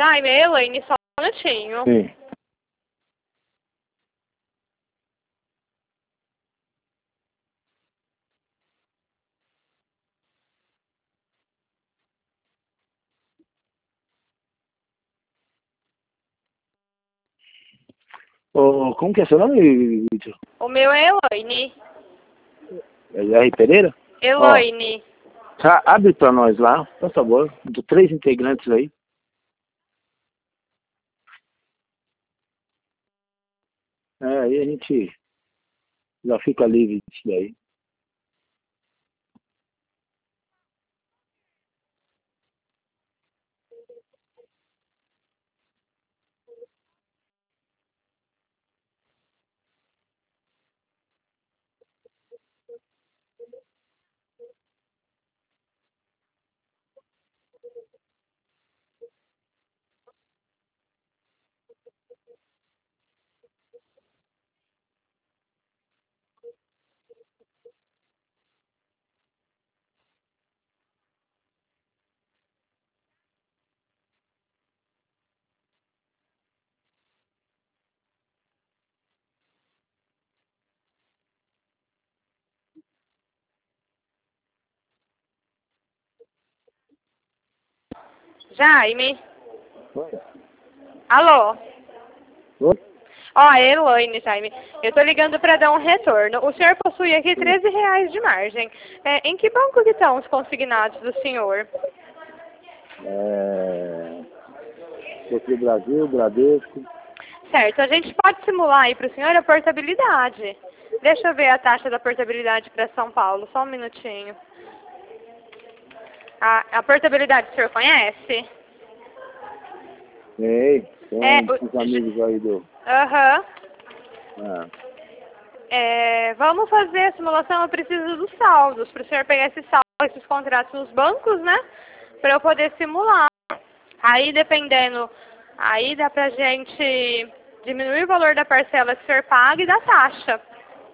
Jaime, Elaine, só um minutinho. Sim. Ô, como que é seu nome, Vitor? O meu é Elaine. É R. Pereira? Elaine. Abre pra nós lá, por favor. Do 3 integrantes aí. Aí a gente já fica livre disso daí. Jaime. Oi. Alô? Oi? Ó, Elaine, Jaime. Eu tô ligando pra dar um retorno. O senhor possui aqui R$ 13 de margem. Em que banco que estão os consignados do senhor? Banco do Brasil, Bradesco. Certo, a gente pode simular aí pro senhor a portabilidade. Deixa eu ver a taxa da portabilidade para São Paulo, só um minutinho. A portabilidade o senhor conhece? Tem os o... amigos aí do... Aham. Ah. Vamos fazer a simulação, eu preciso dos saldos, para o senhor pegar esses saldos, esses contratos nos bancos, né? Para eu poder simular. Aí, dependendo, aí dá pra gente diminuir o valor da parcela que o senhor paga e da taxa.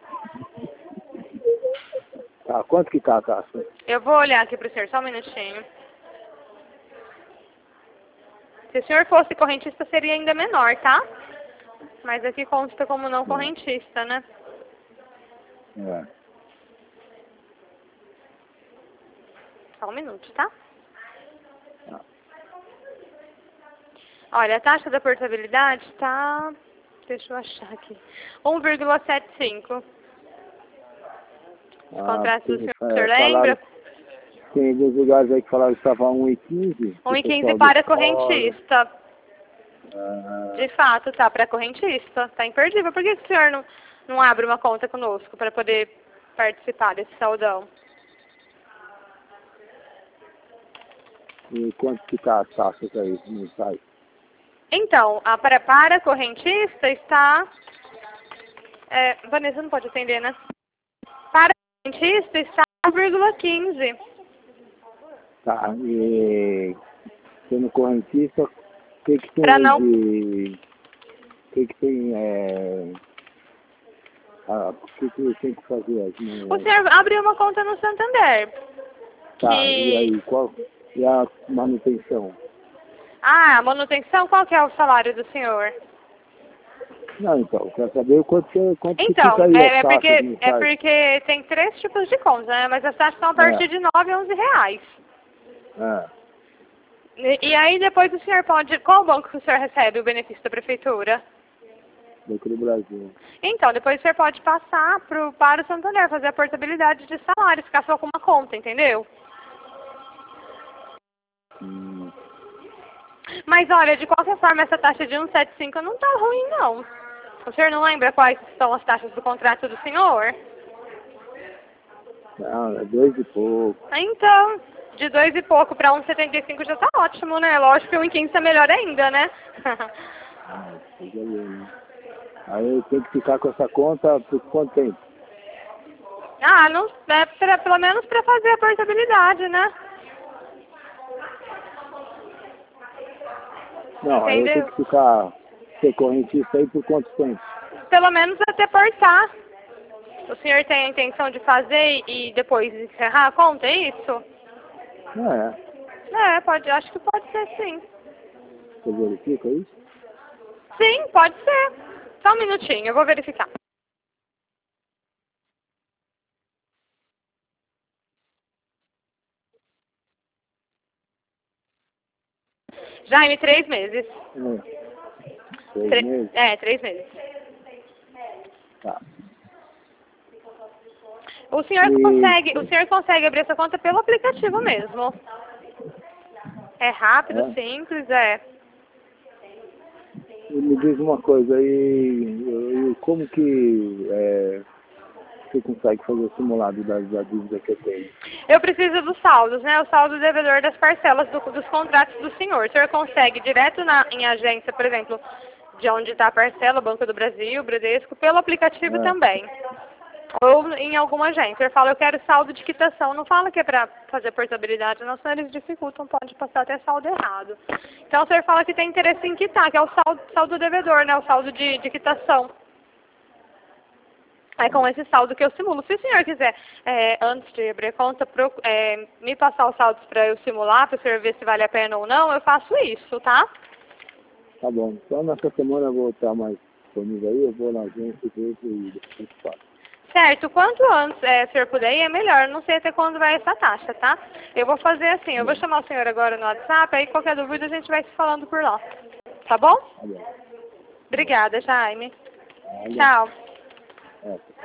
Tá, quanto que tá a taxa? Eu vou olhar aqui para o senhor, só um minutinho. Se o senhor fosse correntista, seria ainda menor, tá? Mas aqui consta como não correntista, né? Só um minuto, tá? Olha, a taxa da portabilidade está... Deixa eu achar aqui. 1,75. Os contratos do senhor lembra? Tem alguns lugares aí que falaram que estava 1,15. 1,15 para correntista. De fato, tá para correntista. Tá imperdível. Por que o senhor não abre uma conta conosco para poder participar desse saldão? E quanto que tá as taxas aí no site? Então, para correntista está... Vanessa não pode atender, né? Para correntista está 1,15. Tá, e sendo correntista, o que que tem Para não... de... O que que tem, o que que eu tenho que fazer? O senhor abriu uma conta no Santander. Tá, e aí, qual... E a manutenção? Ah, a manutenção, qual que é o salário do senhor? Não, então, quero saber quanto que Então, fica aí as taxas no site. porque tem 3 tipos de contas, né? Mas as taxas são a partir de 9 a 11 reais. E aí depois o senhor pode... Qual banco que o senhor recebe o benefício da prefeitura? Banco do Brasil. Então, depois o senhor pode passar para o Santander, fazer a portabilidade de salário, ficar só com uma conta, entendeu? Mas olha, de qualquer forma, essa taxa de 1,75 não tá ruim, não. O senhor não lembra quais são as taxas do contrato do senhor? Não, é 2 e pouco. Então, de 2 e pouco para 1,75 já tá ótimo, né? Lógico que o 1,15 é melhor ainda, né? Aí eu tenho que ficar com essa conta por quanto tempo? Não, pelo menos para fazer a portabilidade, né? Não, aí eu tenho que ser correntista aí por quanto tempo? Pelo menos até portar. O senhor tem a intenção de fazer e depois encerrar a conta, é isso? É. Acho que pode ser sim. você verifica isso? Sim, pode ser. Só um minutinho, eu vou verificar. Jaime, 3 meses. 3 meses? 3 meses. Tá. O senhor consegue abrir essa conta pelo aplicativo mesmo. É rápido, É? simples, é. E me diz uma coisa, e como que você consegue fazer o simulado da dívida que eu tenho? Eu preciso dos saldos, né? O saldo devedor das parcelas dos contratos do senhor. O senhor consegue direto em agência, por exemplo, de onde está a parcela, Banco do Brasil, Bradesco, pelo aplicativo também. Ou em alguma agência. O senhor fala, eu quero saldo de quitação. Não fala que é para fazer portabilidade, não, senão eles dificultam, pode passar até saldo errado. Então o senhor fala que tem interesse em quitar, que é o saldo devedor, né? O saldo de quitação. É com esse saldo que eu simulo. Se o senhor quiser, antes de abrir a conta, me passar os saldos para eu simular, para o senhor ver se vale a pena ou não, eu faço isso, tá? Tá bom. Então nessa semana eu vou estar mais disponível aí, eu vou na agência e depois faço. Certo. Quanto antes o senhor puder ir, é melhor. Não sei até quando vai essa taxa, tá? Eu vou fazer assim, eu vou chamar o senhor agora no WhatsApp, aí qualquer dúvida a gente vai se falando por lá. Tá bom? Tá bom. Obrigada, Jaime. Valeu. Tchau. É.